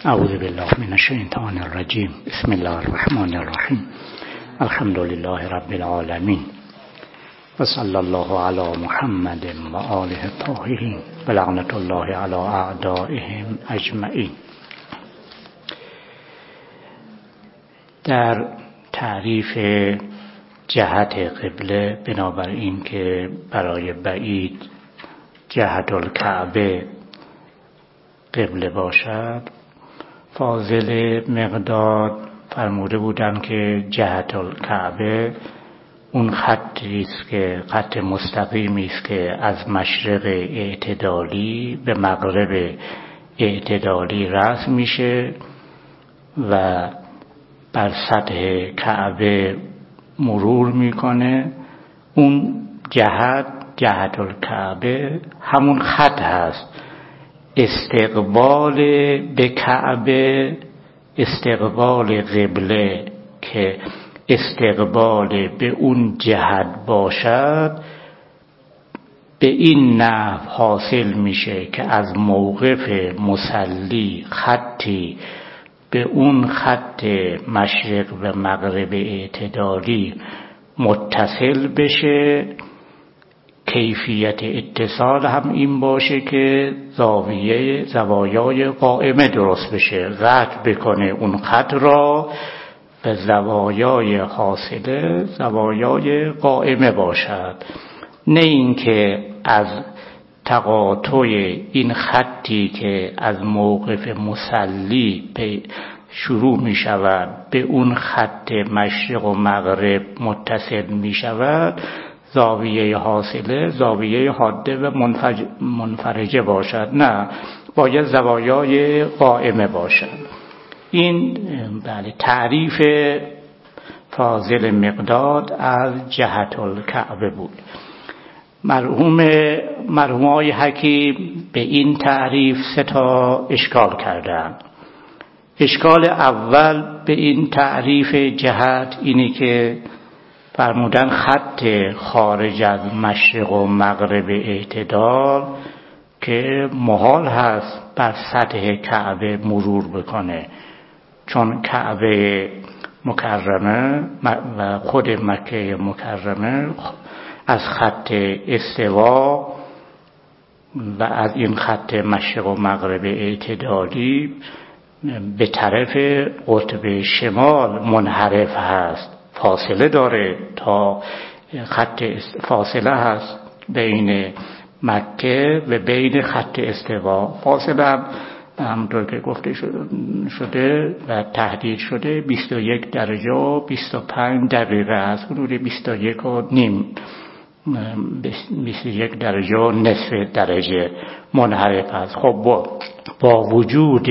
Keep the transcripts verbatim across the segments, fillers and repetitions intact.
اعوذ بالله من الشیطان الرجیم. بسم الله الرحمن الرحیم. الحمد لله رب العالمین و صلی الله علی محمد و آله الطاهرین و لعنت الله علی اعدائهم اجمعین. در تعریف جهت قبله، بنابراین که برای بعید جهت الکعبه قبله باشد، فاضل مقداد فرموده بودند که جهت الکعبه اون خطی است که خط مستقیمی است که از مشرق اعتدالی به مغرب اعتدالی رسم میشه و بر سطح کعبه مرور میکنه. اون جهت جهت الکعبه همون خط هست. استقبال به کعبه، استقبال قبله که استقبال به اون جهت باشد، به این نحو حاصل میشه که از موقف مصلی خطی به اون خط مشرق و مغرب اعتدالی متصل بشه. کیفیت اتصال هم این باشه که زاویه زوایای قائمه درست بشه، قطع بکنه اون خط را و زوایای حاصله زوایای قائمه باشد، نه اینکه از تقاطع این خطی که از موقف مصلی شروع می شود به اون خط مشرق و مغرب متصل می شود، زاویه حاصله زاویه حاده و منفرجه باشد، نه، باید زوایای قائمه باشد. این بله تعریف فاضل مقداد از جهت الکعبه بود. مرحوم مرحوم آقای حکیم به این تعریف سه تا اشکال کردند. اشکال اول به این تعریف جهت اینی که فرمودن خط خارج از مشرق و مغرب اعتدال که محال هست بر سطح کعبه مرور بکنه، چون کعبه مکرمه و خود مکه مکرمه از خط استوا و از این خط مشرق و مغرب اعتدالی به طرف قطب شمال منحرف هست، فاصله داره تا خط فاصله هست بین مکه و بین خط استوا. فاصله هم همونطور که گفته شده و تحدید شده بیست و یک درجه و بیست و پنج دقیقه است، حدود بیست و یک و نیم بیست و یک درجه و نصف درجه منحرف است. خب با, با وجود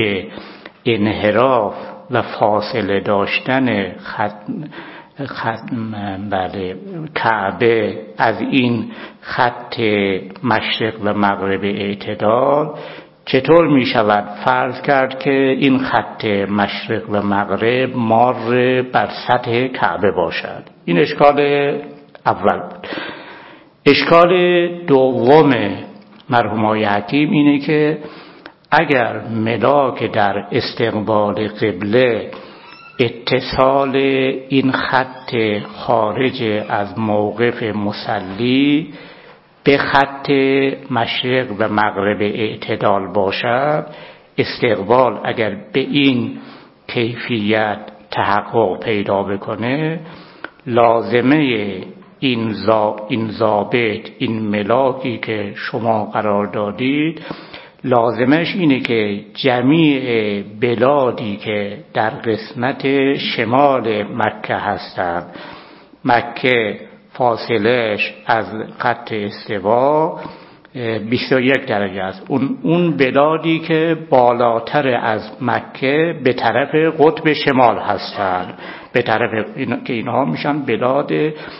انحراف و فاصله داشتن خط خط بله کعبه از این خط مشرق و مغرب اعتدال، چطور می شود فرض کرد که این خط مشرق و مغرب مار بر سطح کعبه باشد؟ این اشکال اول بود. اشکال دوم مرحوم آقای حکیم اینه که اگر ملاک در استقبال قبله اتصال این خط خارج از موقف مصلی به خط مشرق و مغرب اعتدال باشد، استقبال اگر به این کیفیت تحقق پیدا بکنه، لازمه این ضابط این ملاکی که شما قرار دادید، لازمش اینه که جمیع بلادی که در قسمت شمال مکه هستند، مکه فاصلهش از خط استوا بیست و یک درجه است، اون اون بلادی که بالاتر از مکه به طرف قطب شمال هستند، به طرف این که اینها میشن بلاد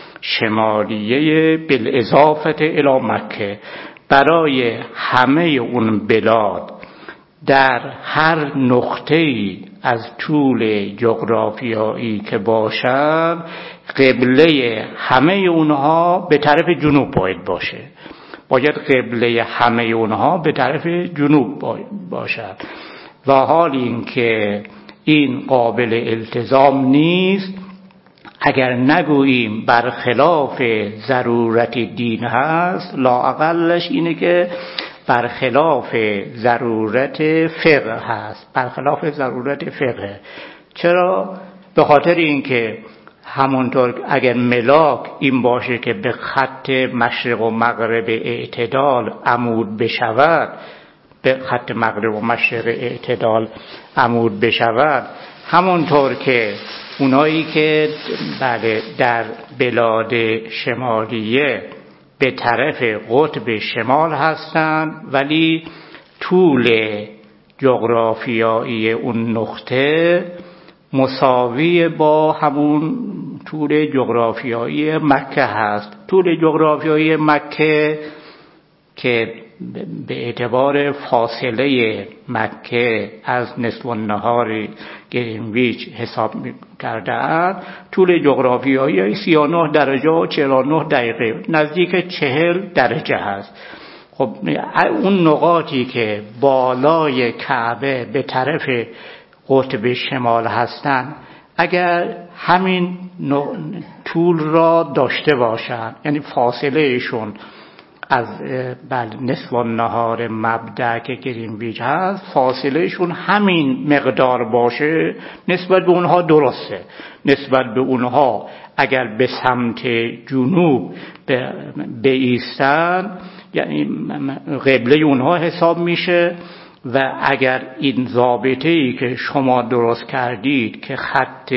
شمالیه بالاضافه الی مکه، برای همه اون بلاد در هر نقطه‌ای از طول جغرافیایی که باشد، قبله همه اونها به طرف جنوب باید باشه. باید قبله همه اونها به طرف جنوب باشد. و حال این که این قابل التزام نیست، اگر نگوییم برخلاف ضرورت دین هست، لااقلش اینه که برخلاف ضرورت فقه هست، برخلاف ضرورت فقه. چرا؟ به خاطر اینکه همونطور اگر ملاک این باشه که به خط مشرق و مغرب اعتدال عمود بشود، به خط مغرب و مشرق اعتدال عمود بشود، همونطور که اونایی که بله در بلاد شمالیه به طرف قطب شمال هستن ولی طول جغرافیایی اون نقطه مساوی با همون طول جغرافیایی مکه هست. طول جغرافیایی مکه که به اعتبار فاصله مکه از نصف النهار گرینویچ حساب کرده اند، طول جغرافیایی سی و نه درجه و چهل و نه دقیقه، نزدیک چهل درجه هست. خب اون نقاطی که بالای کعبه به طرف قطب شمال هستند، اگر همین طول را داشته باشند، یعنی فاصلهشون از نصف النهار مبدأ که گرینویچ هست فاصلهشون همین مقدار باشه، نسبت به اونها درسته. نسبت به اونها اگر به سمت جنوب بایستن، یعنی قبله اونها حساب میشه، و اگر این ضابطه‌ای که شما درست کردید که خط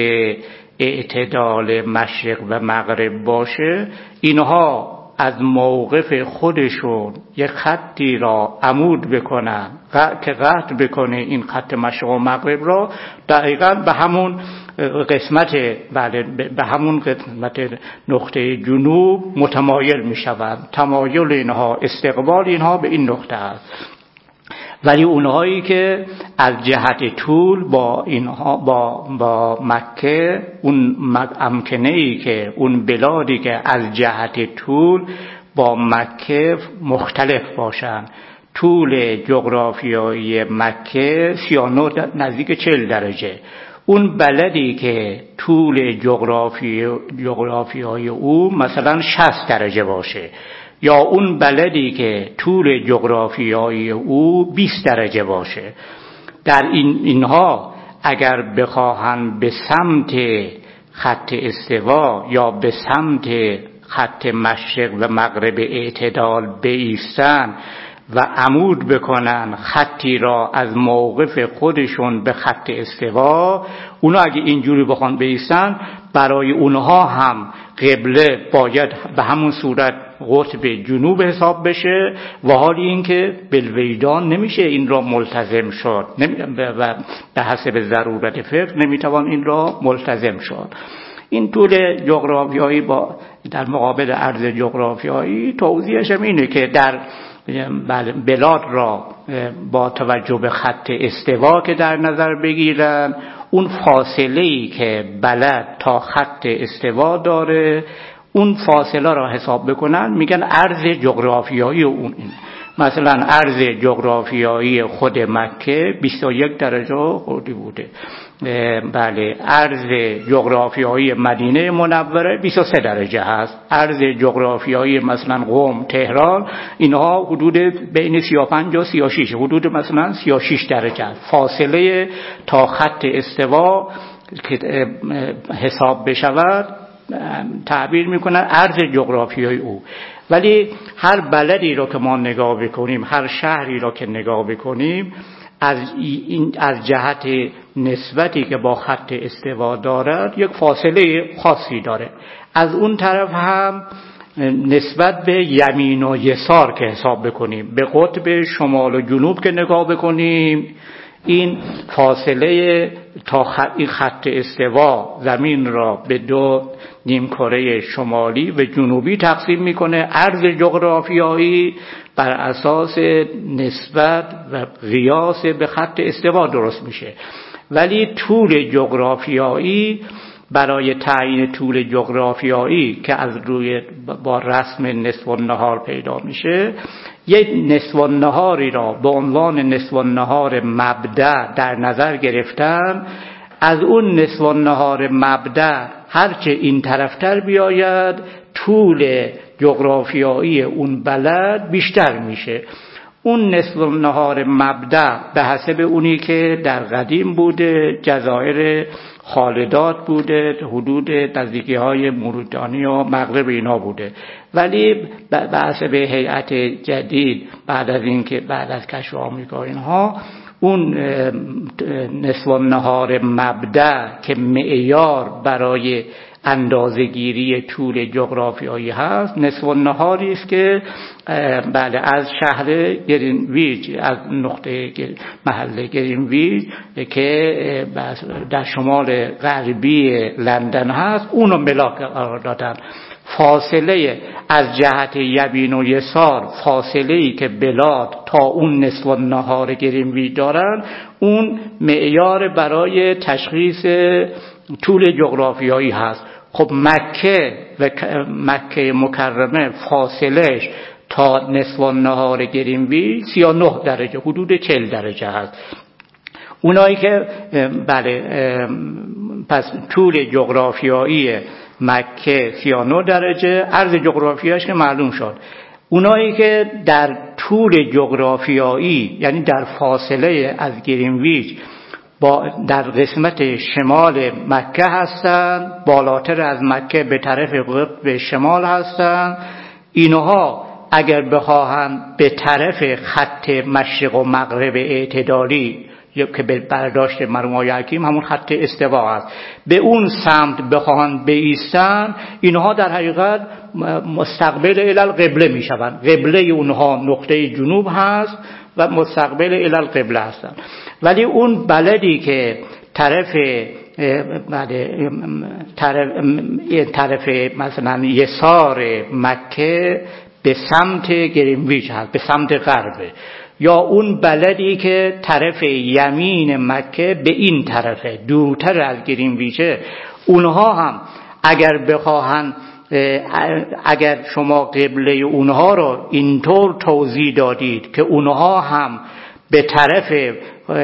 اعتدال مشرق و مغرب باشه، اینها از موقف خودشون یک خطی را عمود بکنن که قطع بکنه این خط مشرق و مغرب را، دقیقاً به همون قسمت بله به همون قسمت نقطه جنوب متمایل میشوند. تمایل اینها، استقبال اینها به این نقطه است. ولی اونهایی که از جهت طول با اینها با با مکه، اون امکنه‌ای که اون بلادی که از جهت طول با مکه مختلف باشن، طول جغرافیایی مکه سی و نه نزدیک چهل درجه، اون بلدی که طول جغرافی جغرافیایی او مثلا شصت درجه باشه، یا اون بلدی که طول جغرافیایی او بیست درجه باشه، در این اینها اگر بخواهن به سمت خط استوا یا به سمت خط مشرق و مغرب اعتدال بایستن و عمود بکنن خطی را از موقف خودشون به خط استوا، اونا اگه اینجوری بخوان بایستن، برای اونها هم قبله باید به همون صورت قطب جنوب حساب بشه، و حالی این که بالویدان نمیشه این را ملتزم شد و به حسب ضرورت فقه نمیتوان این را ملتزم شد. این طول جغرافیایی با در مقابل عرض جغرافیایی توضیحش هم اینه که در بلاد را با توجه به خط استوا که در نظر بگیرن، اون فاصله‌ای که بلد تا خط استوا داره اون فاصله را حساب بکنن، میگن عرض جغرافیایی اون این. مثلا عرض جغرافیایی خود مکه بیست و یک درجه خودی بوده، بله عرض جغرافیایی مدینه منوره بیست و سه درجه هست، عرض جغرافیایی مثلا قم، تهران، اینها حدود بین سی و پنج و سی و شش، حدود مثلا سی و شش درجه است. فاصله تا خط استوا که حساب بشود تعبیر میکنن عرض جغرافیایی او. ولی هر بلدی رو که ما نگاه بکنیم، هر شهری رو که نگاه بکنیم، از این از جهت نسبتی که با خط استوا دارد یک فاصله خاصی داره. از اون طرف هم نسبت به یمین و یسار که حساب بکنیم، به قطب شمال و جنوب که نگاه بکنیم، این فاصله تا خط این خط استوا زمین را به دو نیمکره شمالی و جنوبی تقسیم میکنه. عرض جغرافیایی بر اساس نسبت و قیاس به خط استوا درست میشه، ولی طول جغرافیایی برای تعیین طول جغرافیایی که از روی با رسم نصف النهار پیدا میشه، یک نصف النهاری را به عنوان نصف النهار مبدأ در نظر گرفتن. از اون نصف النهار مبدأ هرچه این طرفتر بیاید طول جغرافیایی اون بلد بیشتر میشه. اون نصف النهار مبدأ به حسب اونی که در قدیم بوده، جزایر خالدات بوده، حدود نزدیکی های موریتانی و مغرب اینا بوده، ولی به حسب هیئت جدید بعد از اینکه بعد از کشف آمریکا اینها، اون نصف النهار مبدأ که معیار برای اندازه‌گیری طول جغرافیایی هست، نصف النهاری است که بله از شهر گرینویچ، از نقطه محل گرینویچ که در شمال غربی لندن هست، اونو ملاک قرار دادن. فاصله از جهت یمین و یسار، فاصله‌ای که بلاد تا اون نصف النهار گرینویچ دارن، اون معیار برای تشخیص طول جغرافیایی هست. خب مکه و مکه مکرمه فاصلهش تا نصف النهار گرینویچ سی و نه درجه، حدود چهل درجه هست. اونایی که بله پس طول جغرافیایی مکه سی و نه درجه، عرض جغرافیایش که معلوم شد. اونایی که در طول جغرافیایی یعنی در فاصله از گرینویچ با در قسمت شمال مکه هستن، بالاتر از مکه به طرف قطب شمال هستن، اینها اگر بخواهند به طرف خط مشرق و مغرب اعتدالی که به برداشت مرحوم حکیم همون خط استوا است، به اون سمت بخواهند بایستن، اینها در حقیقت مستقبل الی القبله میشوند. قبله اونها نقطه جنوب هست و مستقبل الی القبله هستند. ولی اون بلدی که طرف بله طرف طرف مثلا یسار مکه به سمت گرینویچ هست، به سمت غربه، یا اون بلدی که طرف یمین مکه به این طرفه، دورتر از گرینویچه، اونها هم اگر بخواهن، اگر شما قبله اونها رو اینطور توضیح دادید که اونها هم به طرف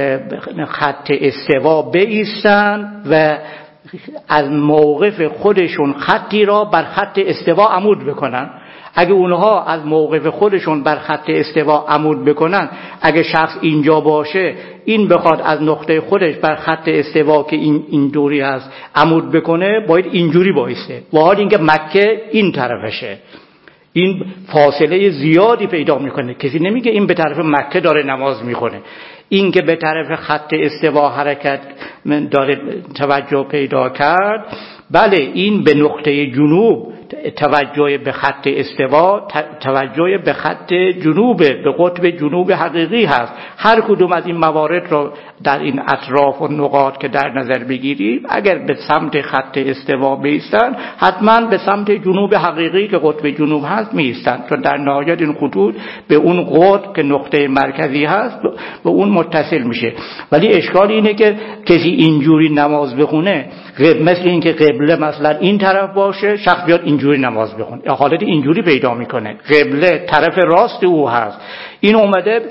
خط استوا بایستن و از موقف خودشون خطی را بر خط استوا عمود بکنن، اگه اونها از موقف خودشون بر خط استوا عمود بکنن، اگه شخص اینجا باشه این بخواد از نقطه خودش بر خط استوا که این این دوری هست عمود بکنه، باید اینجوری بایسته، و حال اینکه مکه این طرفشه، این فاصله زیادی پیدا میکنه. کسی نمیگه این به طرف مکه داره نماز میخونه، این که به طرف خط استوا حرکت داره توجه پیدا کرد، بله این به نقطه جنوب توجه به خط استوا، توجه به خط جنوب، به قطب جنوب حقیقی هست. هر کدوم از این موارد را در این اطراف و نقاط که در نظر بگیریم، اگر به سمت خط استوا بیستن، حتما به سمت جنوب حقیقی که قطب جنوب هست میستن، چون در نهایت این خطوط به اون قطب که نقطه مرکزی هست به اون متصل میشه. ولی اشکال اینه که کسی اینجوری نماز بخونه، مثل این که قبله مثلا این طرف باشه، شخص بیاد اینجوری نماز بخونه، حالت اینجوری پیدا میکنه، قبله طرف راست او هست، این اومده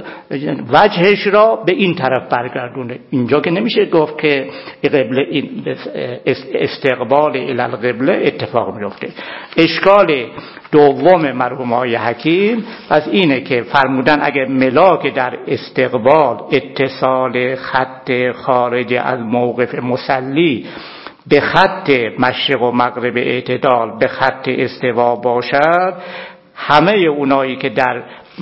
وجهش را به این طرف برگردونه. اینجا که نمیشه گفت که قبله این استقبال الی القبله اتفاق میفته. اشکال دوم مرحوم آقای حکیم پس اینه که فرمودن اگر ملاک در استقبال اتصال خط خارج از موقف مصلی به خط مشرق و مغرب اعتدال به خط استوا باشد، همه اونایی که در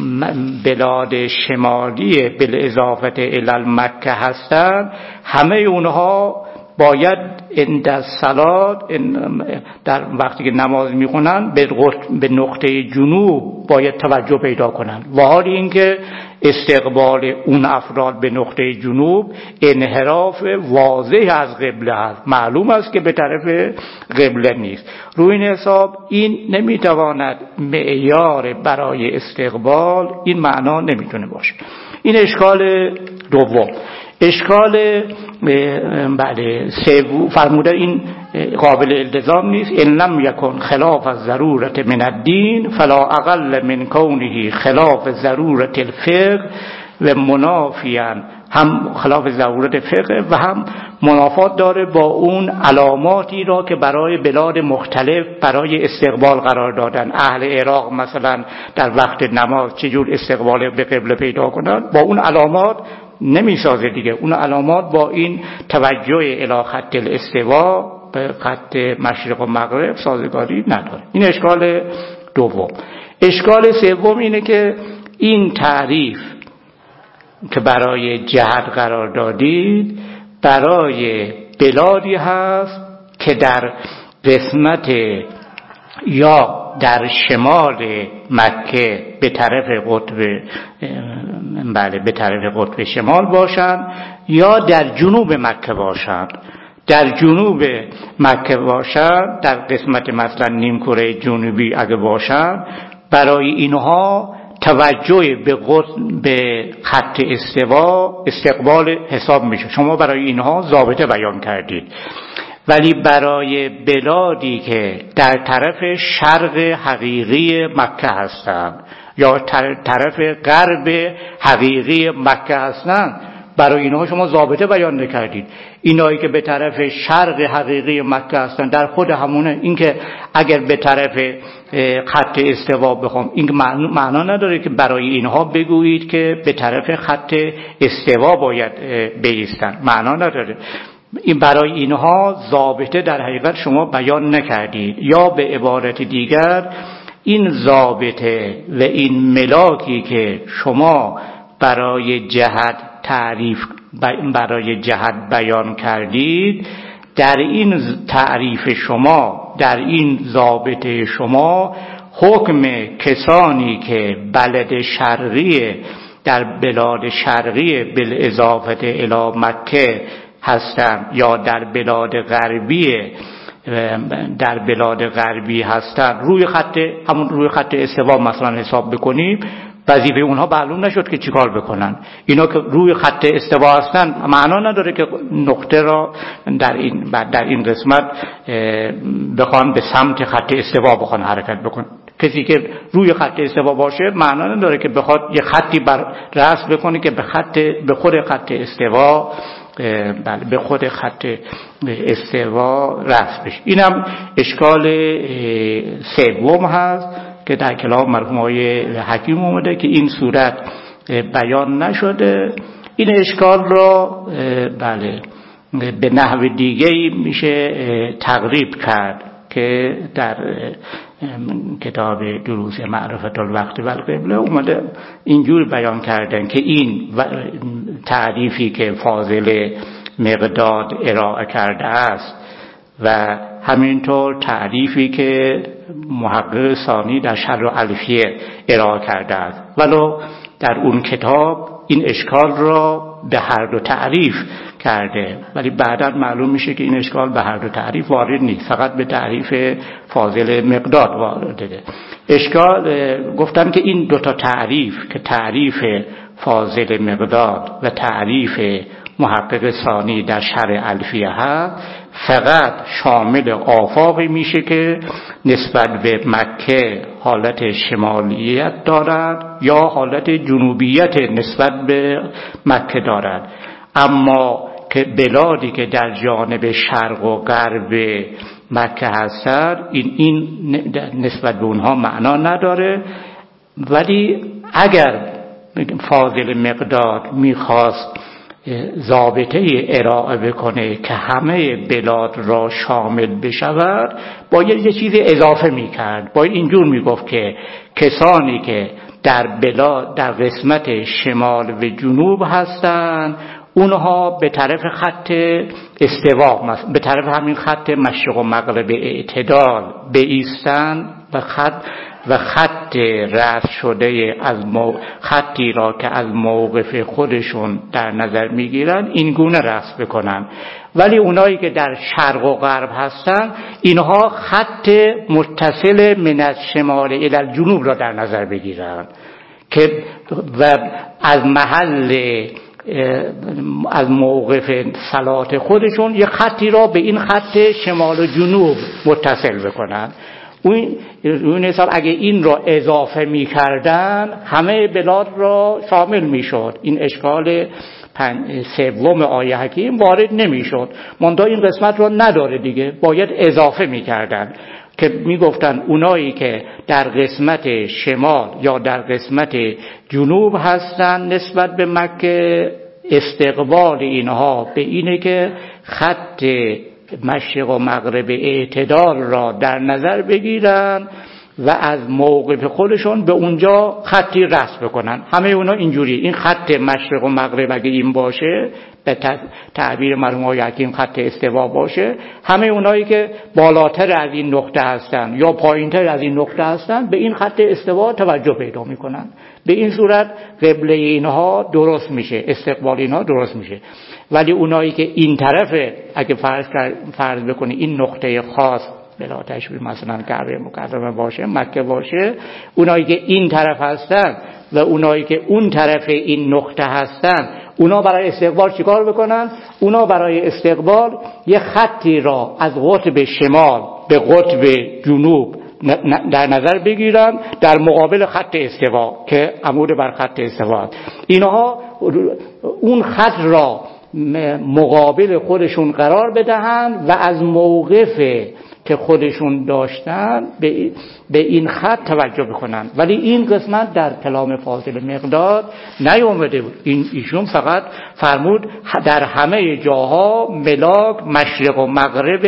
بلاد شمالی بالاضافه الی مکه هستند، همه اونها باید عند الصلاه در وقتی که نماز میخونن به نقطه جنوب باید توجه پیدا کنن، و حال اینکه استقبال اون افراد به نقطه جنوب انحراف واضح از قبله است، معلوم است که به طرف قبله نیست. روی این حساب این نمیتواند معیار برای استقبال، این معنا نمیتونه باشه. این اشکال دوم. اشکال بله سوم فرموده این قابل التزام نیست. ان لم یکن خلاف الضرورت من الدین فلا اقل من کونه خلاف ضرورت الفقه و منافیاً، هم خلاف ضرورت فقه و هم منافات داره با اون علاماتی را که برای بلاد مختلف برای استقبال قرار دادن. اهل عراق مثلا در وقت نماز چجور استقبال به قبله پیدا کنن، با اون علامات نمیسازه دیگه. اون علامات با این توجه الی خط الاستوا به خط مشرق و مغرب سازگاری نداره. این اشکال دوم. اشکال سوم اینه که این تعریف که برای جهت قرار دادید برای بلادی هست که در قسمت یا در شمال مکه به طرف قطب بله به طرف قطب شمال باشند یا در جنوب مکه باشند. در جنوب مکه باشند، در قسمت مثلا نیمکره جنوبی اگه باشند، برای اینها توجه به به خط استوا استقبال حساب میشه. شما برای اینها ضابطه بیان کردید. ولی برای بلادی که در طرف شرق حقیقی مکه هستند یا طرف غرب حقیقی مکه هستند، برای اینها شما ضابطه بیان نکردید. اینایی که به طرف شرق حقیقی مکه هستن در خود همونه. این که اگر به طرف خط استوا بخوام، این معنا نداره که برای اینها بگویید که به طرف خط استوا باید بایستن، معنا نداره. این برای اینها ضابطه در حقیقت شما بیان نکردید. یا به عبارت دیگر این ضابطه و این ملاکی که شما برای جهت تعریف برای جهت بیان کردید، در این تعریف شما، در این ضابطه شما، حکم کسانی که بلد شرقی در بلاد شرقی بالاضافه الی مکه هستند یا در بلاد غربی در بلاد غربی هستند، روی خط همون روی خط استوا مثلا حساب بکنیم، وظیفه اونها معلوم نشد که چیکار بکنن. اینا که روی خط استوا هستن معنا نداره که نقطه را در این در این قسمت بخوان به سمت خط استوا بخوان حرکت بکنن. کسی که روی خط استوا باشه معنا نداره که بخواد یه خطی بر رسم بکنه که به خط به خود خط استوا بله به خود خط استوا رسم بشه. اینم اشکال سوم هست که در کلام مرحوم آقای حکیم اومده که این صورت بیان نشده. این اشکال را بله به نحو دیگه‌ای میشه تقریب کرد که در کتاب دروس معرفت الوقت و القبله اومده اینجور بیان کردن که این تعریفی که فاضل مقداد ارائه کرده است و همینطور تعریفی که محقق ثانی در شرح الفیه ارائه کرده است، ولو در اون کتاب این اشکال را به هر دو تعریف کرده، ولی بعدا معلوم میشه که این اشکال به هر دو تعریف وارد نیست، فقط به تعریف فاضل مقداد وارده. اشکال گفتن که این دو تا تعریف که تعریف فاضل مقداد و تعریف محقق ثانی در شرح الفیه هست، فقط شامل آفاقی میشه که نسبت به مکه حالت شمالیت دارد یا حالت جنوبیت نسبت به مکه دارد. اما که بلادی که در جانب شرق و غرب مکه هستند، این این نسبت به اونها معنا نداره. ولی اگر فاضل مقداد میخواست ضابطه ارائه بکنه که همه بلاد را شامل بشود، باید یه چیز اضافه میکرد. باید اینجور میگفت که کسانی که در بلاد در قسمت شمال و جنوب هستند، اونها به طرف خط استوا، به طرف همین خط مشرق و مغرب اعتدال بایستند و خط و خط رأس شده از مو... خطی را که از موقف خودشون در نظر میگیرن این گونه رأس بکنن. ولی اونایی که در شرق و غرب هستن، اینها خط متصل من از شمال الی الجنوب را در نظر بگیرن که و از محل از موقف صلات خودشون یه خطی را به این خط شمال و جنوب متصل بکنن. اون حساب اگه این را اضافه می کردن همه بلاد را شامل می شد، این اشکال سوم آیه حکیم وارد نمی شد. منتها این قسمت را نداره دیگه، باید اضافه می کردن که می گفتن اونایی که در قسمت شمال یا در قسمت جنوب هستن نسبت به مکه، استقبال اینها به اینه که خط مشرق و مغرب اعتدال را در نظر بگیرن و از موقف خودشون به اونجا خطی رسم بکنن. همه اونا اینجوری، این خط مشرق و مغرب اگه این باشه، به تعبیر مرحوم آقای حکیم خط استوا باشه، همه اونایی که بالاتر از این نقطه هستن یا پایینتر از این نقطه هستن به این خط استوا توجه پیدا میکنن. به این صورت قبله اینها درست میشه، استقبال اینها درست میشه. ولی اونایی که این طرفه، اگه فرض فرض بکنی این نقطه خاص بلا تشبیه مثلا کعبه مکرمه باشه، مکه باشه، اونایی که این طرف هستن و اونایی که اون طرف این نقطه هستن، اونا برای استقبال چیکار بکنن؟ اونا برای استقبال یه خطی را از قطب شمال به قطب جنوب در نظر بگیرن در مقابل خط استوا که عمود بر خط استوا. اینها اون خط را مقابل خودشون قرار بدهن و از موقف که خودشون داشتن به این خط توجه بکنن. ولی این قسمت در کلام فاضل مقداد نیامده بود. این ایشون فقط فرمود در همه جاها ملاک مشرق و مغرب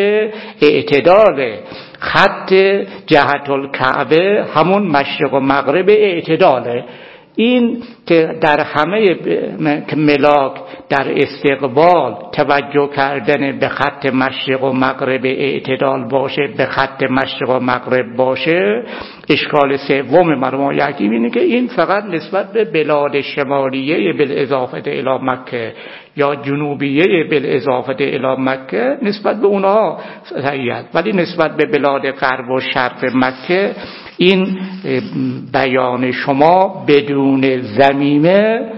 اعتدال، خط جهت الکعبه همون مشرق و مغرب اعتداله. این که در همه که ملاک در استقبال توجه کردن به خط مشرق و مغرب اعتدال باشه، به خط مشرق و مغرب باشه، اشکال سوم مرحوم حکیم اینه که این فقط نسبت به بلاد شمالیه بالاضافه الی مکه یا جنوبیه بالاضافه الی مکه نسبت به اونها صحیح است، ولی نسبت به بلاد غرب و شرق مکه این بیان شما بدون ضمیمه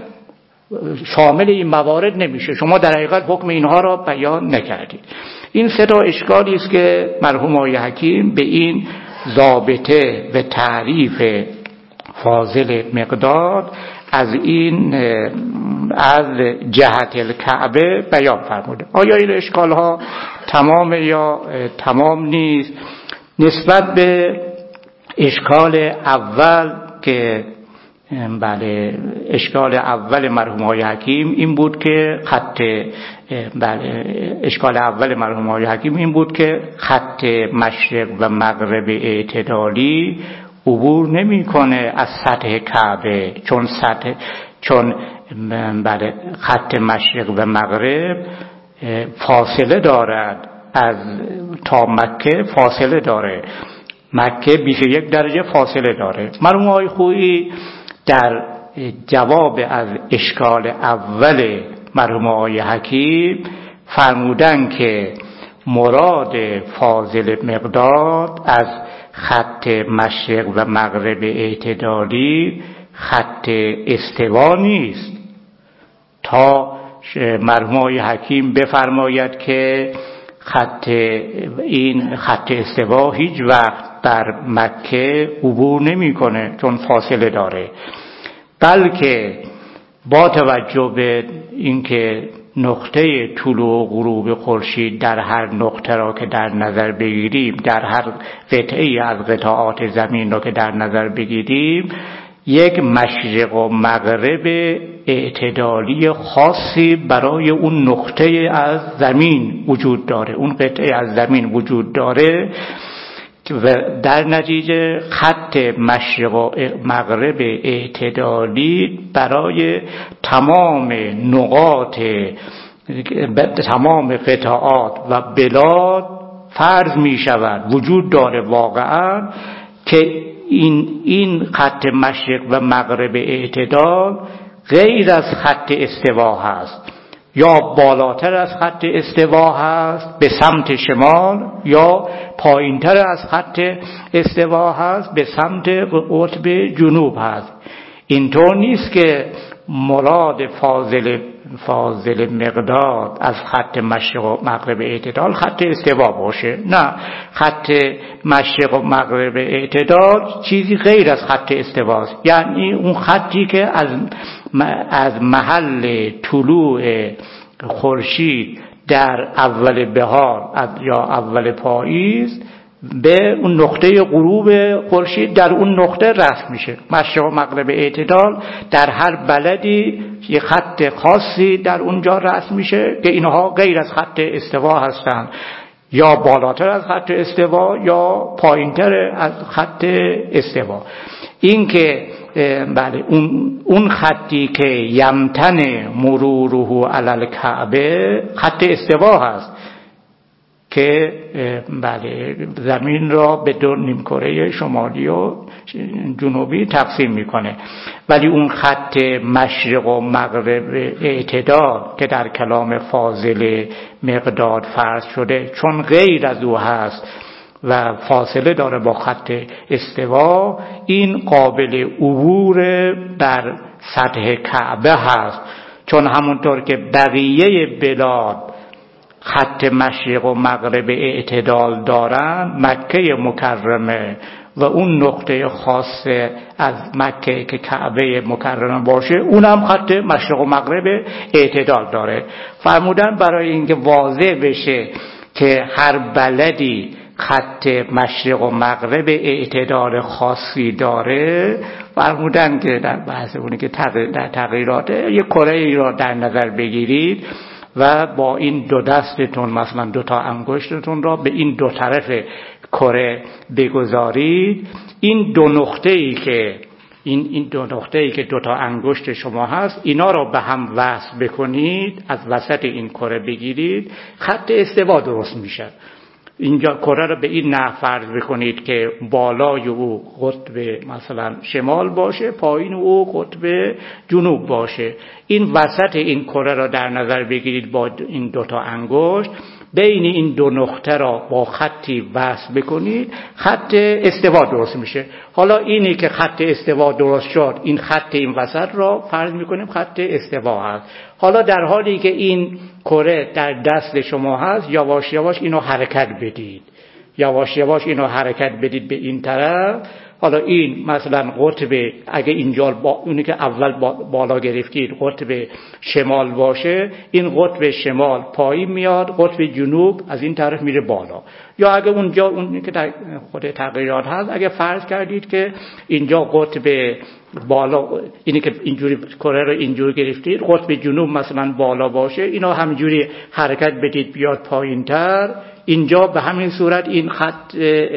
شامل این موارد نمیشه. شما در حقیقت حکم اینها را بیان نکردید. این سه تا اشکالی است که مرحوم آقای حکیم به این ضابطه و تعریف فاضل مقداد از این از جهت الکعبه بیان فرموده. آیا این اشکال ها تمام یا تمام نیست؟ نسبت به اشکال اول که بله اشکال اول مرحوم آقای حکیم این بود که خط بله اشکال اول مرحوم آقای حکیم این بود که خط مشرق و مغرب اعتدالی عبور نمیکنه از سطح کعبه، چون سطح چون بله خط مشرق و مغرب فاصله دارد، از تا مکه فاصله داره، مکه بیش یک درجه فاصله داره. مرحوم آقای خویی در جواب از اشکال اول مرحوم آقای حکیم فرمودن که مراد فاضل مقداد از خط مشرق و مغرب اعتدالی خط استوا نیست، تا مرحوم آقای حکیم بفرماید که خط این خط استوا هیچ وقت در مکه عبور نمیکنه چون فاصله داره، بلکه با توجه به اینکه نقطه طلوع و غروب خورشید در هر نقطه را که در نظر بگیریم، در هر قطعی از قطعات زمین را که در نظر بگیریم، یک مشرق و مغرب اعتدالی خاصی برای اون نقطه از زمین وجود داره، اون قطعه از زمین وجود داره و در نتیجه خط مشرق و مغرب اعتدالی برای تمام نقاط تمام قطعات و بلاد فرض می شود وجود داره واقعا که این این خط مشرق و مغرب اعتدال غیر از خط استوا هست، یا بالاتر از خط استوا هست به سمت شمال، یا پایینتر از خط استوا هست به سمت قطب جنوب هست. اینطور نیست که مراد فاضل فاضل مقداد از خط مشرق و مغرب اعتدال خط استوا باشه. نه، خط مشرق و مغرب اعتدال چیزی غیر از خط استواست. یعنی اون خطی که از از محل طلوع خورشید در اول بهار یا اول پاییز به اون نقطه غروب خورشید در اون نقطه رسم میشه. مشرق و مغرب اعتدال در هر بلدی یه خط خاصی در اونجا رسم میشه که اینها غیر از خط استوا هستند، یا بالاتر از خط استوا یا پایینتر از خط استوا. این که بله اون اون خطی که یمتن مروره علی الکعبه خط استوا هست که بله زمین را به دو نیمکره شمالی و جنوبی تقسیم میکنه. ولی اون خط مشرق و مغرب اعتدال که در کلام فاضل مقداد فرض شده، چون غیر از او هست و فاصله داره با خط استوا، این قابل عبور در سطح کعبه هست. چون همونطور که بقیه بلاد خط مشرق و مغرب اعتدال دارن، مکه مکرمه و اون نقطه خاص از مکه که کعبه مکرمه باشه اونم خط مشرق و مغرب اعتدال داره. فرمودن برای اینکه واضح بشه که هر بلدی خط مشرق و مغرب اعتدال خاصی داره، فرمودن که در بحث اونه که در تغییرات یک کره ای را در نظر بگیرید و با این دو دستتون مثلا دو تا انگشتتون را به این دو طرف کره بگذارید. این دو نقطه ای که این این دو نقطه ای که دو تا انگشت شما هست، اینا را به هم وصل بکنید، از وسط این کره بگیرید، خط استوا درست میشه. اینجا کره را به این نحو فرض بکنید که بالای او قطب مثلا شمال باشه، پایین او قطب جنوب باشه. این وسط این کره را در نظر بگیرید با این دوتا انگشت، بین این دو نقطه را با خطی وصل بکنید، خط استوا درست میشه. حالا اینی که خط استوا درست شد، این خط این وسط را فرض میکنیم خط استوا هست. حالا در حالی که این کره در دست شما هست، یواش یواش اینو حرکت بدید، یواش یواش اینو حرکت بدید به این طرف. حالا این مثلا قطب، اگه اینجا با اونی که اول بالا گرفتید قطب شمال باشه، این قطب شمال پایین میاد، قطب جنوب از این طرف میره بالا. یا اگه اونجا اونی که در خود تغییرات هست، اگه فرض کردید که اینجا قطب بالا، اینی که اینجوری کره رو اینجوری گرفتید، قطب جنوب مثلا بالا باشه، اینا همینجوری حرکت بدید بیاد پایینتر. اینجا به همین صورت این خط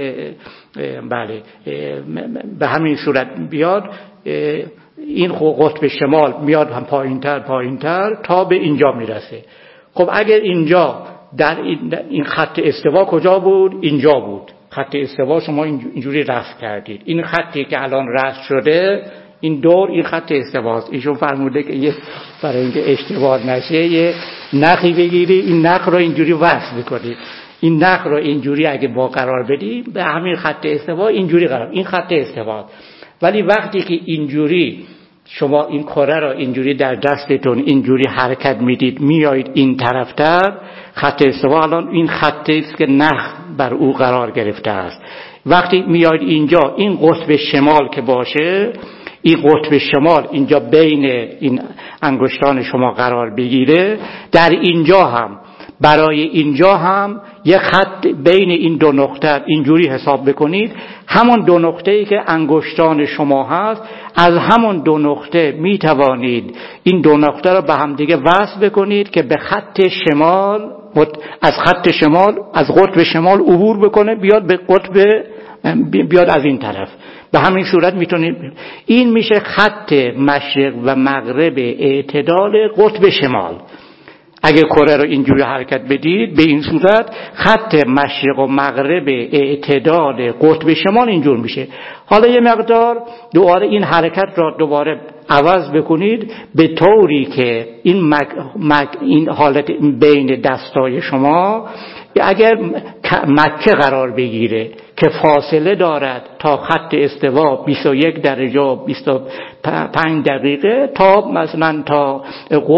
بله به همین صورت بیاد، این قطب شمال میاد هم پایینتر پایینتر تا به اینجا میرسه. خب اگر اینجا در این خط استوا کجا بود؟ اینجا بود. خط استوا شما اینجوری رسم کردید. این خطی که الان رسم شده، این دور، این خط استواست. ایشون فرموده که یه برای اینکه اشتباه نشه یه نخی بگیری، این نخ رو اینجوری وصل بکنید. این نخ رو اینجوری اگه با قرار بدی، به همین خط استوا اینجوری قرار، این خط استوا. ولی وقتی که اینجوری شما این کره رو اینجوری در دستتون اینجوری حرکت میدید، میایید این طرفتر، خط استوا الان این خطی است که نخ بر او قرار گرفته است. وقتی میایید اینجا، این قطب شمال که باشه، این قطب شمال اینجا بین این انگشتان شما قرار بگیره، در اینجا هم برای اینجا هم یک خط بین این دو نقطه اینجوری حساب بکنید. همون دو نقطه‌ای که انگشتان شما هست، از همون دو نقطه می توانید این دو نقطه را به هم دیگه وصل بکنید که به خط شمال، از خط شمال، از قطب شمال عبور بکنه، بیاد به قطب، بیاد از این طرف. به همین صورت میتونید، این میشه خط مشرق و مغرب اعتدال قطب شمال. اگه کره رو اینجوری حرکت بدید، به این صورت خط مشرق و مغرب اعتدال قطب شمال اینجور میشه. حالا یه مقدار دوباره این حرکت را دوباره عوض بکنید به طوری که این مک، مک این حالت بین دستای شما اگر مکه قرار بگیره که فاصله دارد تا خط استوا بیست و یک درجه و بیست و پنج دقیقه، تا مثلا تا قطب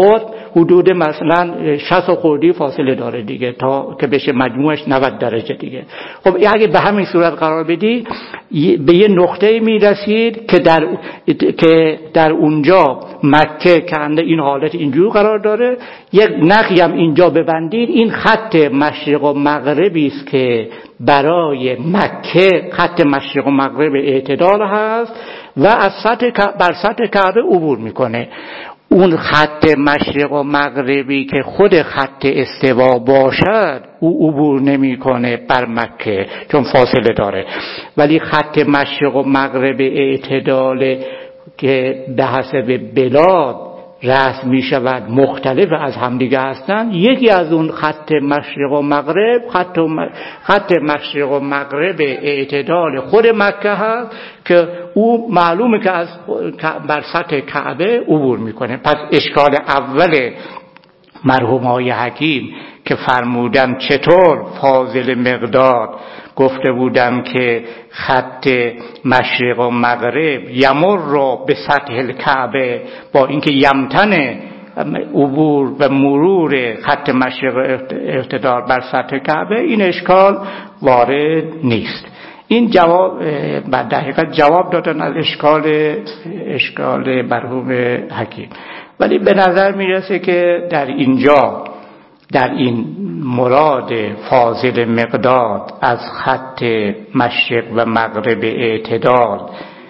حدود مثلا شصت خوردی فاصله داره دیگه تا که بشه مجموعش نود درجه دیگه. خب اگه به همین صورت قرار بدی به یه نقطه میرسید که در که در اونجا مکه کنده این حالت اینجور قرار داره، یک نقی هم اینجا ببندید، این خط مشرق و مغربی است که برای مکه خط مشرق و مغرب اعتدال هست و از سطح بر سطح کعبه عبور میکنه. اون خط مشرق و مغربی که خود خط استوا باشد او عبور نمیکنه بر مکه چون فاصله داره، ولی خط مشرق و مغرب اعتدال که به حسب بلاد رسم می شود مختلف از همدیگه هستند. یکی از اون خط مشرق و مغرب خط, و م... خط مشرق و مغرب اعتدال خود مکه هست که او معلومه که از بر سطح کعبه عبور میکنه. پس اشکال اول مرحوم های حکیم که فرمودن چطور فاضل مقداد گفته بودم که خط مشرق و مغرب یمر رو به سطح الکعبه با اینکه یمتن عبور و مرور خط مشرق اعتدال بر سطح کعبه، این اشکال وارد نیست. این جواب در حقیقت جواب دادن از اشکال اشکال مرحوم حکیم. ولی به نظر میرسه که در اینجا در این مراد فاضل مقداد از خط مشرق و مغرب اعتدال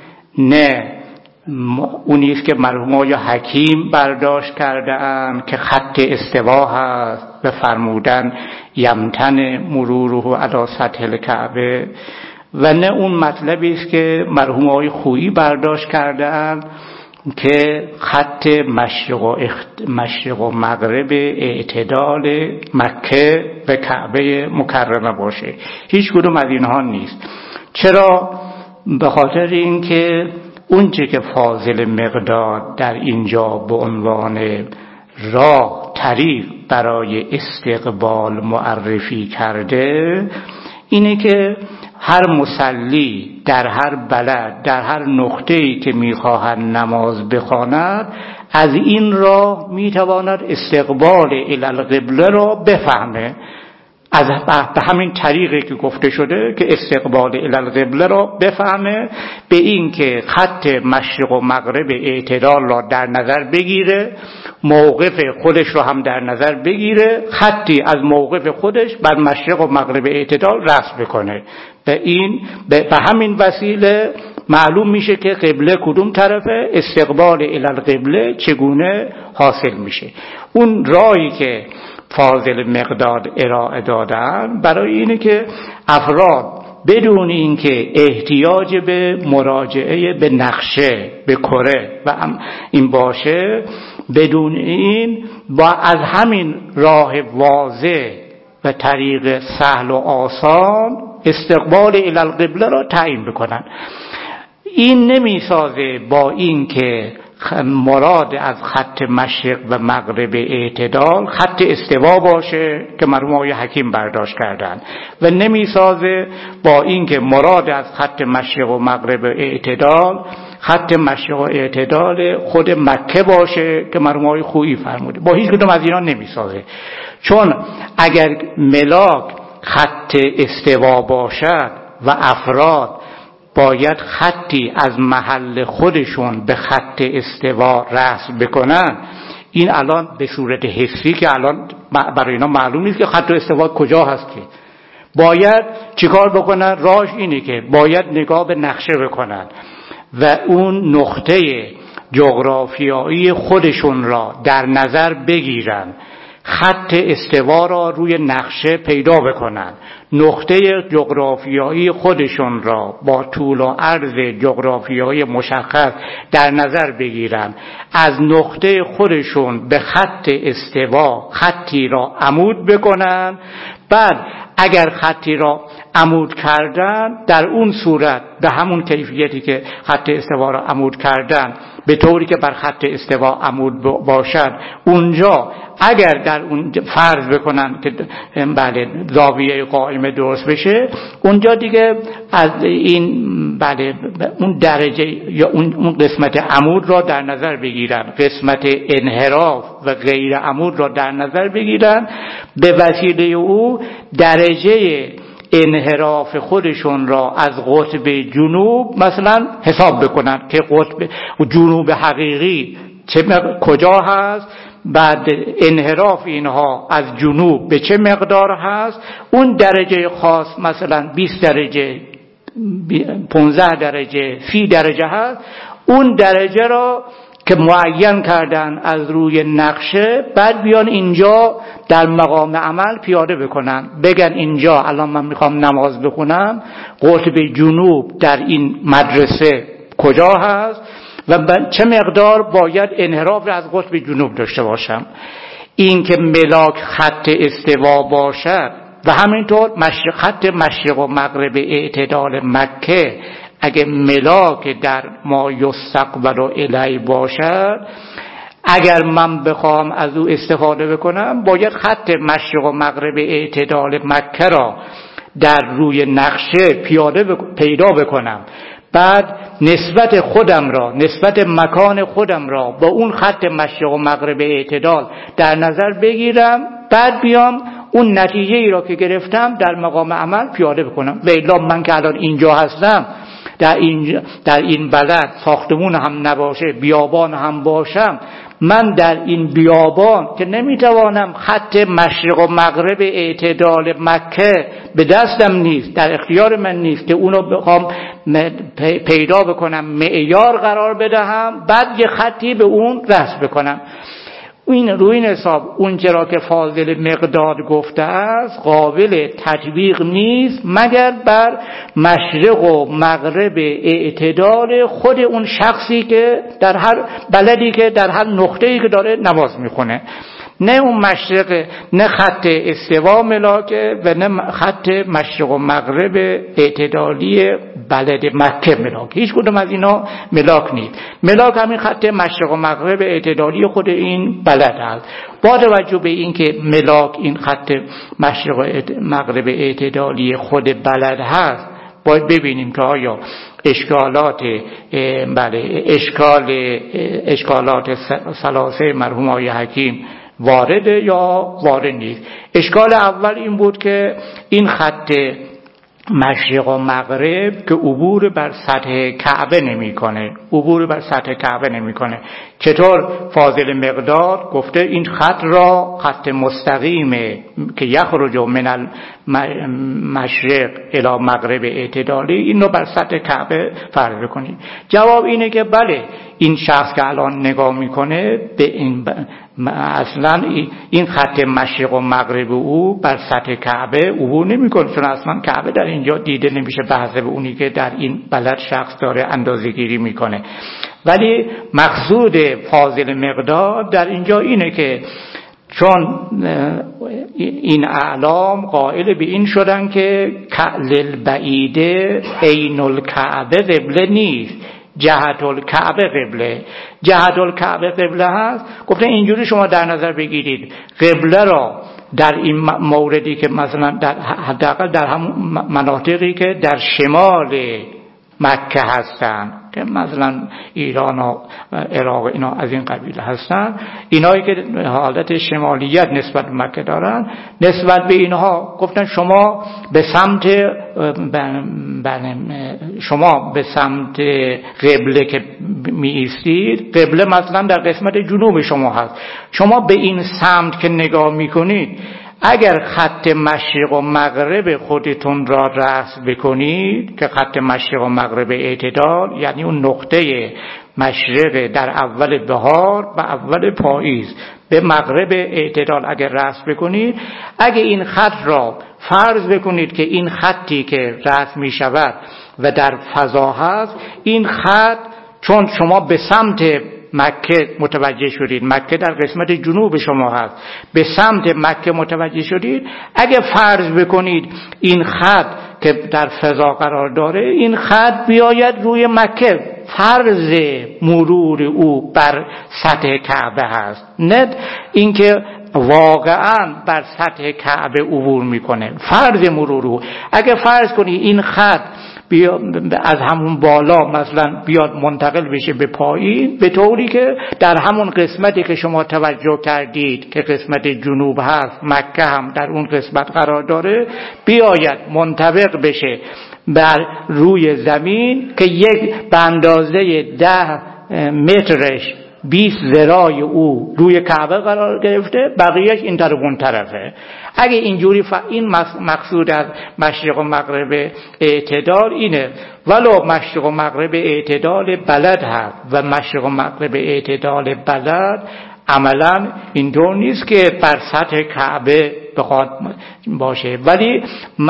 نه اونیست که مرحوم حکیم برداشت کرده اند که خط استوا هست و فرمودن یمتن مروره علی سطح الکعبه، و نه اون مطلبی است که مرحوم های خویی برداشت کرده اند که خط مشرق و, اخت... مشرق و مغرب اعتدال مکه و کعبه مکرمه باشه. هیچ کدوم از اینها نیست. چرا؟ به خاطر اینکه اونچه که فاضل مقداد در اینجا به عنوان راه طریق برای استقبال معرفی کرده اینه که هر مصلی در هر بلد در هر نقطه‌ای که می‌خواهد نماز بخواند از این راه می‌تواند استقبال الی القبله را بفهمه، از به همین طریقی که گفته شده که استقبال الی القبله را بفهمه، به این که خط مشرق و مغرب اعتدال را در نظر بگیره، موقف خودش را هم در نظر بگیره، خطی از موقف خودش بر مشرق و مغرب اعتدال رسم بکنه. به این به همین وسیله معلوم میشه که قبله کدوم طرفه، استقبال الی القبله چگونه حاصل میشه. اون راهی که فاضل مقداد ارائه دادن برای اینه که افراد بدون اینکه احتیاج به مراجعه به نقشه به کره و این باشه، بدون این با از همین راه واضح و طریق سهل و آسان استقبال الی القبله را تعیین بکنن. این نمیسازه با این که مراد از خط مشرق و مغرب اعتدال خط استوا باشه که مرحوم آقای حکیم برداشت کردن، و نمیسازه با این که مراد از خط مشرق و مغرب اعتدال خط مشرق و اعتدال خود مکه باشه که مرحوم آقای خویی فرموده. با هیچ کدوم از اینا نمیسازه، چون اگر ملاک خط استوا باشد و افراد باید خطی از محل خودشون به خط استوا رسم بکنن، این الان به صورت حسی که الان برای اینا معلوم نیست که خط استوا کجا هست، که باید چیکار بکنن؟ راهش اینه که باید نگاه به نقشه بکنن و اون نقطه جغرافیایی خودشون را در نظر بگیرن، خط استوا را روی نقشه پیدا بکنن، نقطه جغرافیایی خودشون را با طول و عرض جغرافیایی مشخص در نظر بگیرن، از نقطه خودشون به خط استوا خطی را عمود بکنن، بعد اگر خطی را عمود کردن در اون صورت به همون کیفیتی که خط استوا را عمود کردن به طوری که بر خط استوا عمود باشد، اونجا اگر در اون فرض بکنن که بله زاویه قائمه درست بشه، اونجا دیگه از این بله اون درجه یا اون قسمت عمود را در نظر بگیرن، قسمت انحراف و غیر عمود را در نظر بگیرن، به وسیله او درجه انحراف خودشون را از قطب جنوب مثلا حساب بکنن که قطب جنوب حقیقی چه کجا هست، بعد انحراف اینها از جنوب به چه مقدار هست، اون درجه خاص مثلا بیست درجه پانزده درجه سی درجه هست، اون درجه را که معین کردن از روی نقشه، بعد بیان اینجا در مقام عمل پیاده بکنن، بگن اینجا الان من میخوام نماز بخونم، قطب جنوب در این مدرسه کجا هست و چه مقدار باید انحراف را از قطب جنوب داشته باشم. این که ملاک خط استوا باشد و همینطور مشرق خط مشرق و مغرب اعتدال مکه اگه ملاک در ما یستقبل الی باشد، اگر من بخوام از او استفاده بکنم باید خط مشرق و مغرب اعتدال مکه را در روی نقشه پیاده بک... پیدا بکنم، بعد نسبت خودم را، نسبت مکان خودم را با اون خط مشرق و مغرب اعتدال در نظر بگیرم، بعد بیام اون نتیجه ای را که گرفتم در مقام عمل پیاده بکنم. و الا من که الان اینجا هستم، در این در این بلد ساختمون هم نباشه، بیابان هم باشم، من در این بیابان که نمیتوانم خط مشرق و مغرب اعتدال مکه به دستم نیست، در اختیار من نیست که اونو بخوام پیدا بکنم، معیار قرار بدهم، بعد یه خطی به اون رسم بکنم. این روی این حساب اون چرا که فاضل مقداد گفته است قابل تطبیق نیست مگر بر مشرق و مغرب اعتدال خود اون شخصی که در هر بلدی که در هر نقطه‌ای که داره نماز میخونه، نه اون مشرق، نه خط استوا ملاکه و نه خط مشرق و مغرب اعتدالی بلد مکه ملاک، هیچ کدوم از اینا ملاک نیست. ملاک همین خط مشرق و مغرب اعتدالی خود این بلد هست. با توجه به این که ملاک این خط مشرق و مغرب اعتدالی خود بلد هست، باید ببینیم که آیا اشکالات بله اشکال اشکالات ثلاثه مرحوم آقای حکیم وارده یا وارد نیست. اشکال اول این بود که این خط مشرق و مغرب که عبور بر سطح کعبه نمیکنه، عبور بر سطح کعبه نمیکنه. چطور فاضل مقداد گفته این خط را خط مستقیمه که یخرج من المشرق الی مغرب اعتدالی، این رو بر سطح کعبه فرض کنید. جواب اینه که بله، این شخص که الان نگاه میکنه به این ب... اصلا این خط مشرق و مغرب او بر سطح کعبه عبور نمیکنه، چون اصلا کعبه در اینجا دیده نمیشه به حسب اونی که در این بلد شخص داره اندازه‌گیری میکنه. ولی مقصود فاضل مقداد در اینجا اینه که چون این اعلام قائل به این شدن که کعل بعیده عین الکعبه قبله نیست، جهت الکعبه قبله، جهت الکعبه قبله هست. گفته اینجوری شما در نظر بگیرید قبله را در این موردی که مثلا در حداقل در هم مناطقی که در شمال مکه هستن، که مثلا ایران و عراق اینا از این قبیل هستن، اینایی که حالت شمالیت نسبت به مکه دارن، نسبت به اینها گفتن شما به سمت شما به سمت قبله که می ایستید، قبله مثلا در قسمت جنوب شما هست، شما به این سمت که نگاه میکنید اگر خط مشرق و مغرب خودتون را رسم بکنید که خط مشرق و مغرب اعتدال، یعنی اون نقطه مشرق در اول بهار و اول پاییز به مغرب اعتدال اگر رسم بکنید، اگر این خط را فرض بکنید که این خطی که رسم می شود و در فضا هست، این خط چون شما به سمت مکه متوجه شدید، مکه در قسمت جنوب شما هست، به سمت مکه متوجه شدید، اگه فرض بکنید این خط که در فضا قرار داره، این خط بیاید روی مکه. فرض مرور او بر سطح کعبه هست، نه اینکه واقعا بر سطح کعبه عبور میکنه. فرض مرور او، اگه فرض کنی این خط بیا از همون بالا مثلا بیاد منتقل بشه به پایین، به طوری که در همون قسمتی که شما توجه کردید که قسمت جنوب هست، مکه هم در اون قسمت قرار داره، بیاید منطبق بشه بر روی زمین که یک به اندازه ده مترش بیست ذراع او روی کعبه قرار گرفته، بقیهش این طرف اون طرفه. اگه اینجوری ف... این مقصود از مشرق و مغرب اعتدال اینه، ولو مشرق و مغرب اعتدال بلد هست و مشرق و مغرب اعتدال بلد عملا اینطور نیست که بر سطح کعبه بخواد باشه. ولی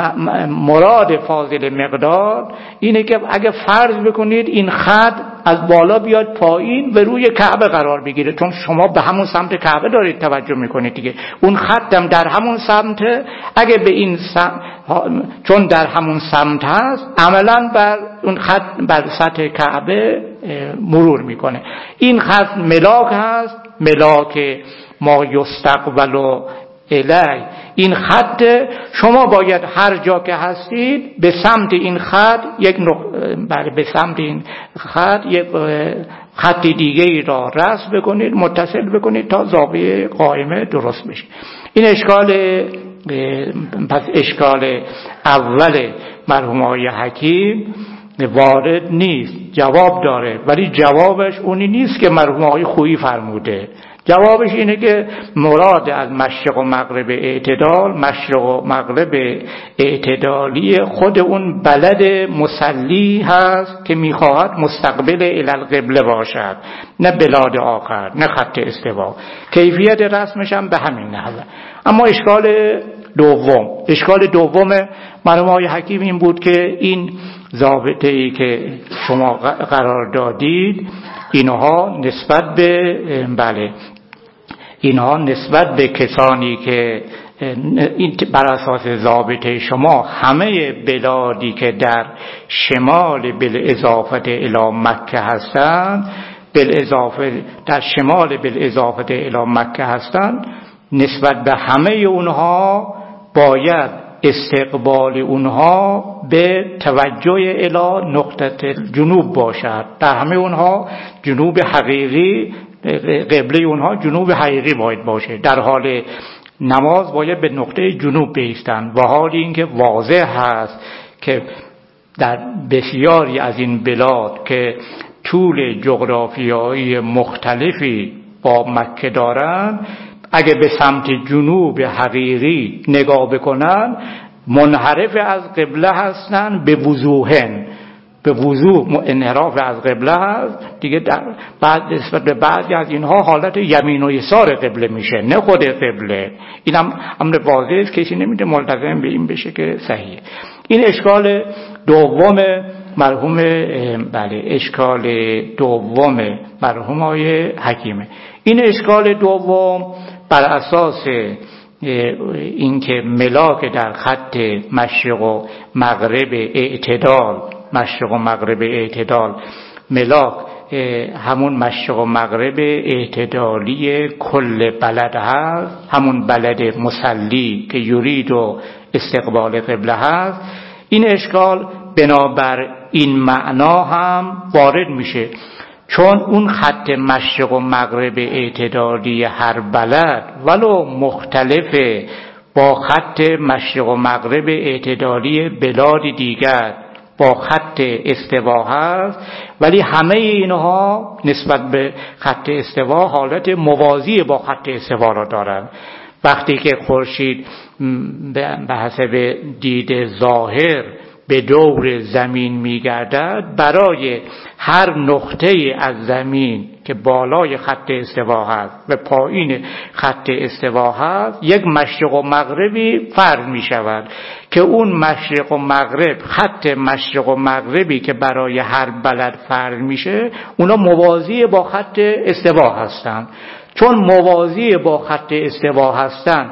مراد فاضل مقدار اینه که اگه فرض بکنید این خط از بالا بیاد پایین و روی کعبه قرار بگیره، چون شما به همون سمت کعبه دارید توجه میکنید دیگه، اون خطم در همون سمت، اگه به این سمت، چون در همون سمت هست، عملا بر اون خط بر سطح کعبه مرور میکنه. این خط ملاک هست، ملاک ما یستقبل الی. این خط شما باید هر جا که هستید به سمت این خط یک نق... بله به سمت این خط یک خط دیگه ای را رسم بکنید، متصل بکنید تا زاویه قائمه درست بشه. این اشکال پس اشکال اول مرحوم آقای حکیم وارد نیست، جواب داره، ولی جوابش اونی نیست که مرحوم آقای خویی فرموده. جوابش اینه که مراد از مشرق و مغرب اعتدال، مشرق و مغرب اعتدالی خود اون بلد مسلی هست که میخواهد مستقبل الی القبله باشد، نه بلاد آخر، نه خط استوا. کیفیت رسمش هم به همین نحوه. اما اشکال دوم، اشکال دوم مرحوم آقای حکیم این بود که این ضابطه ای که شما قرار دادید، اینها نسبت به بله اینها نسبت به کسانی که این بر اساس ضابطه شما همه بلادی که در شمال بالاضافه الی مکه هستند، بالاضافه در شمال بالاضافه الی مکه هستند، نسبت به همه اونها باید استقبال اونها به توجه الی نقطه جنوب باشد. در همه اونها جنوب حقیقی، قبله اونها جنوب حقیقی باید باشه. در حال نماز باید به نقطه جنوب بایستند. و حالی اینکه واضح هست که در بسیاری از این بلاد که طول جغرافیایی مختلفی با مکه دارن، اگه به سمت جنوب حقیقی نگاه بکنن، منحرف از قبله هستن به وضوحن، به وضوح انحراف از قبله هست دیگه. در بعد نسبت به بعضی از اینها حالت یمین و یسار قبله میشه، نه خود قبله. این هم امر واضح است، کسی نمیده ملتزم به این بشه که صحیحه. این اشکال دوم مرحوم بله اشکال دوم مرحوم آقای حکیمه. این اشکال دوم بر اساس اینکه ملاک در خط مشرق و مغرب اعتدال، مشرق و مغرب اعتدال ملاک همون مشرق و مغرب اعتدالی کل بلد هست، همون بلد مسلی که یورید و استقبال قبله هست. این اشکال بنابر این معنا هم وارد میشه، چون اون خط مشرق و مغرب اعتدالی هر بلد ولو مختلفه با خط مشرق و مغرب اعتدالی بلاد دیگر با خط استوا هست، ولی همه اینها نسبت به خط استوا حالت موازی با خط استوا را دارند. وقتی که خورشید به حسب دید ظاهر به دور زمین میگردد، برای هر نقطه از زمین که بالای خط استوا هست و پایین خط استوا هست یک مشرق و مغربی فرض می شود که اون مشرق و مغرب، خط مشرق و مغربی که برای هر بلد فرض میشه، اونا موازی با خط استوا هستند. چون موازی با خط استوا هستند،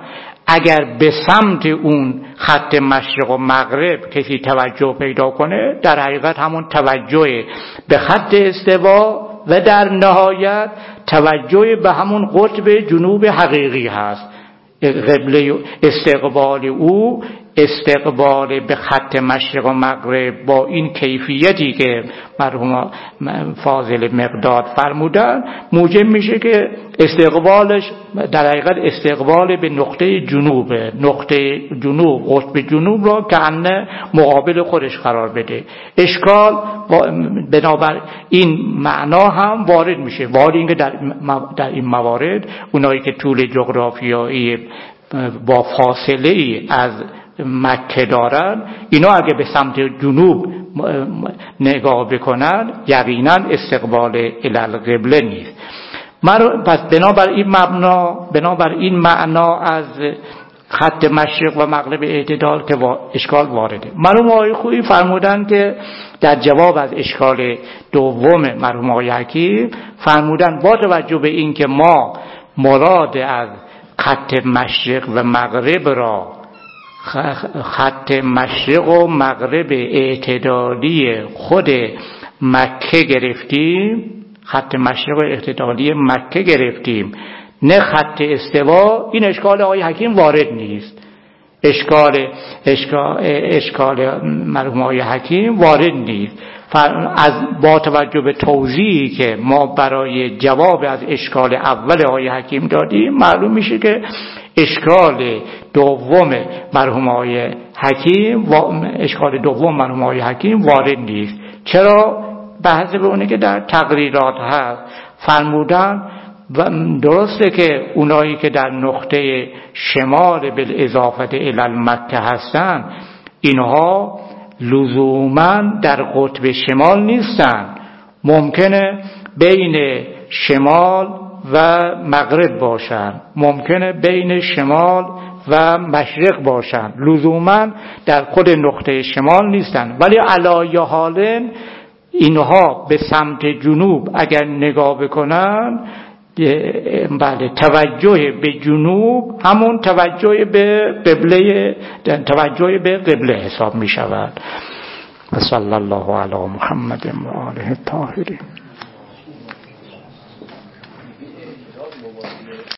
اگر به سمت اون خط مشرق و مغرب کسی توجه پیدا کنه، در حقیقت همون توجه به خط استوا و در نهایت توجه به همون قطب جنوب حقیقی هست. قبله استقبال او استقبال به خط مشرق و مغرب با این کیفیتی که مرحوم فاضل مقداد فرمودن موجب میشه که استقبالش در حقیقت استقبال به نقطه جنوب، نقطه جنوب قطب جنوب را که انه مقابل خودش قرار بده. اشکال بنابر این معنا هم وارد میشه. وارد اینکه در در این موارد اونایی که طول جغرافیایی با فاصله ای از مکه دارن، اینا اگه به سمت جنوب نگاه بکنن یقینا استقبال الالقبله نیست. پس بنابر این مبنا بنابر این معنا از خط مشرق و مغرب اعتدال که اشکال وارده. مرحوم آقای خویی فرمودن که در جواب از اشکال دوم مرحوم آقای حکیم فرمودن با توجه به این که ما مراد از خط مشرق و مغرب را خط مشرق و مغرب اعتدالی خود مکه گرفتیم، خط مشرق و اعتدالی مکه گرفتیم نه خط استوا، این اشکال آقای حکیم وارد نیست. اشکال اشکال اشکال مرحوم آقای حکیم وارد نیست. از با توجه به توضیحی که ما برای جواب از اشکال اول آقای حکیم دادیم معلوم میشه که اشکال دوم مرحوم آقای حکیم و اشکال دوم مرحوم آقای حکیم وارد نیست. چرا؟ بحث به اونه که در تقریرات هست فرمودن و درسته که اونایی که در نقطه شمال بالاضافه الی مکه هستن اینها لزوما در قطب شمال نیستن، ممکنه بین شمال و مغرب باشن، ممکنه بین شمال و مشرق باشن، لزوما در خود نقطه شمال نیستن. ولی علایه حال اینها به سمت جنوب اگر نگاه بکنن بله توجه به جنوب همون توجه به قبله توجه به قبله حساب می شود. صلی الله علی محمد و آله الطاهرین.